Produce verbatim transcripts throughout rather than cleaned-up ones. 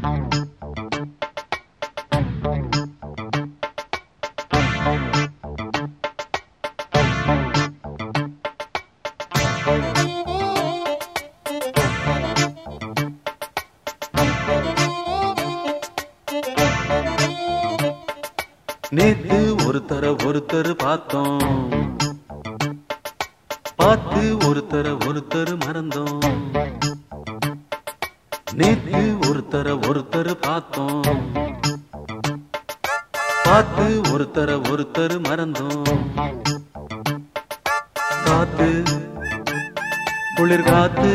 நேத்து ஒருத்தர ஒருத்தர் பார்த்தோம், பார்த்து ஒருத்தர ஒருத்தர் மறந்தோம். நேத்து ஒருத்தர ஒருத்தர் பார்த்தோம், பார்த்து ஒருத்தர ஒருத்தர் மறந்தோம். காத்து குளிர் காத்து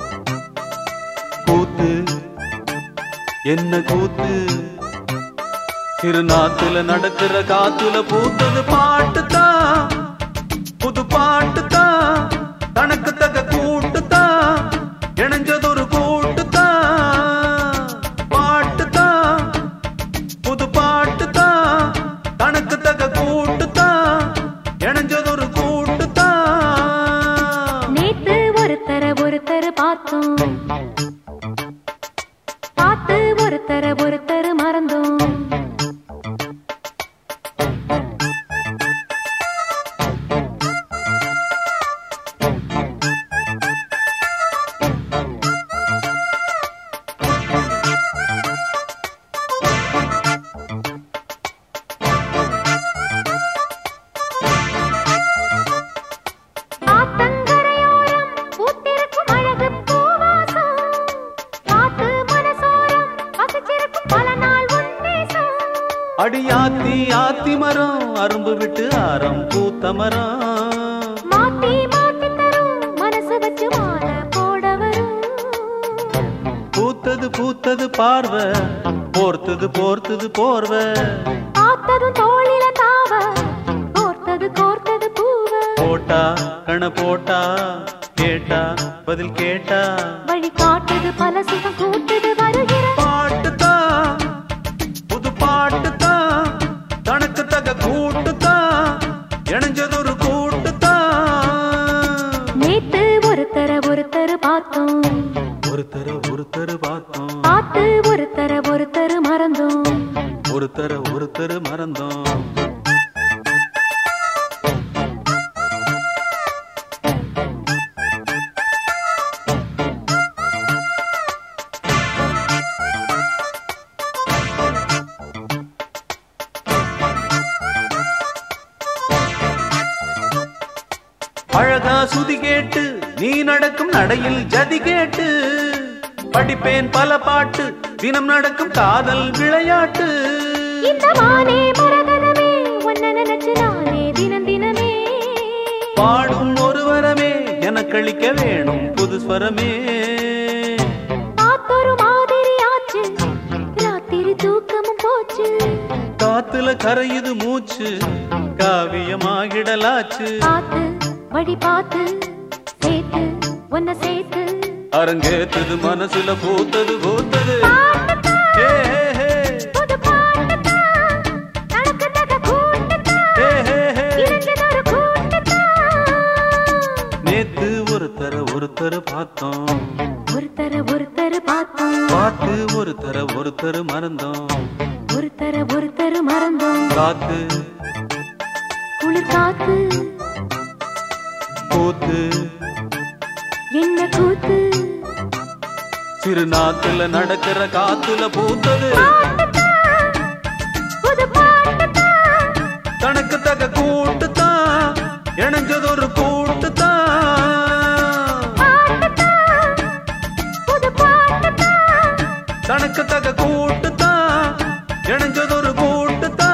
கூத்து என்ன கூத்து, திருநாத்துல நடக்கிற காத்துல பூத்தது பாட்டுதான், புது பாட்டுதான், தனக்கு தக கூட்டுதான், இணைஞ்சதொரு கூட்டுதான். பாட்டுதான் புது பாட்டுதான், தனக்கு தக கூட்டுதான், இணைஞ்சதொரு கூட்டுதான். நேத்து ஒருத்தர ஒருத்தர் பார்த்தோம், பார்த்து ஒருத்தர ஒருத்தர் மறந்தோம். அடியாத்தி ஆத்தி மரம் அரும்பு விட்டு ஆரம் பூத்த மரம், மாத்தி மாத்தி தரும் மனசு வச்சு மாலை போட வரும். பூத்தது பூத்தது பார்வை, போர்த்தது போர்த்தது போர்வை, பார்த்ததும் தோளில தாவ, கோர்த்தது கோர்த்தது பூவ. போட்டா கண போட்டா, கேட்டா பதில் கேட்டா, வழி காட்டுது பல சுகம் கூட்டுது வருகிற பாட்டுதான், புது பாட்டுதான், தனக்கு தக கூட்டுதான், இணைஞ்சதொரு கூட்டுதான். நேத்து ஒருத்தர ஒருத்தர் பார்த்தோம், ஒருத்தர ஒருத்தர் பார்த்தோம், பார்த்து ஒருத்தர ஒருத்தர் மறந்தோம். ஒருத்தர ஒருத்தர் மறந்தோம். அழகா சுதி கேட்டு நீ நடக்கும் நடையில் ஜதி கேட்டு, படிப்பேன் பல பாட்டு தினம் நடக்கும் காதல் விளையாட்டு. இந்த வானே மரகதமே உன்ன நினைச்சு நானே தினம் தினமே, பாடும் ஒரு வரமே எனக்களிக்க வேணும் புது ஸ்வரமே. காத்தொரு மாதிரி ஆச்சு, ராத்திரி தூக்கமும் போச்சு, காத்துல கரையுது மூச்சு, காவியமாகிடலாச்சு. பார்த்து வழி பார்த்து சேர்த்து உன்ன சேர்த்து, அரங்கேத்தது மனசுல பூத்தது பூத்தது. ஏ, ஏ, ஏ. புது பாட்டுதான், தனக்கு தக கூட்டுதான், ஏ, ஏ, ஏ. இணைஞ்சதொரு கூட்டுதான். நேத்து ஒருத்தர ஒருத்தர் பார்த்தோம், ஒருத்தர ஒருத்தர் பார்த்தோம், பார்த்து ஒருத்தர ஒருத்தர் மறந்தோம். ஒருத்தர ஒருத்தர் மறந்தோம். காத்து குளிர் காத்து கூத்து என்ன கூத்து, சிறுநாத்துல நடக்கிற காத்துல பூத்தது பாட்டுதான், புது பாட்டுதான், தனக்கு தக கூட்டுதான், இணைஞ்சதொரு கூட்டுதான். பாட்டுதான், புது பாட்டுதான், தனக்கு தக கூட்டுதான், இணைஞ்சதொரு கூட்டுதான்.